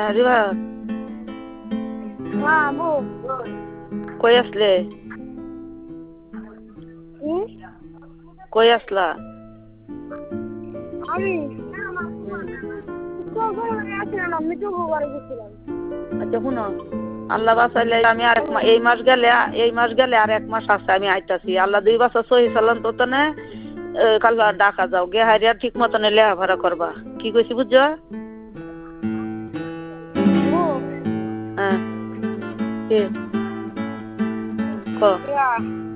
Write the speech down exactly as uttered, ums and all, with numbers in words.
রিবাদ হ্যাঁ বউ কই আসলে হুম কই আসলা আমি হুম আসলাম আমি তো ঘরে গেছিলাম আচ্ছা শুনো আল্লাহ বাঁচাইলে আমি আর এক এই মাস গেলে এই মাস গেলে আর এক মাস আছে আমি আইতাছি আল্লাহ দুই বছর সহি চালান তো তনে কাল ডাকা যাও গে হারিয়া ঠিক মতন লেখাপড়া করবা কি কইছি বুঝছো বউ হ্যাঁ ক ইয়া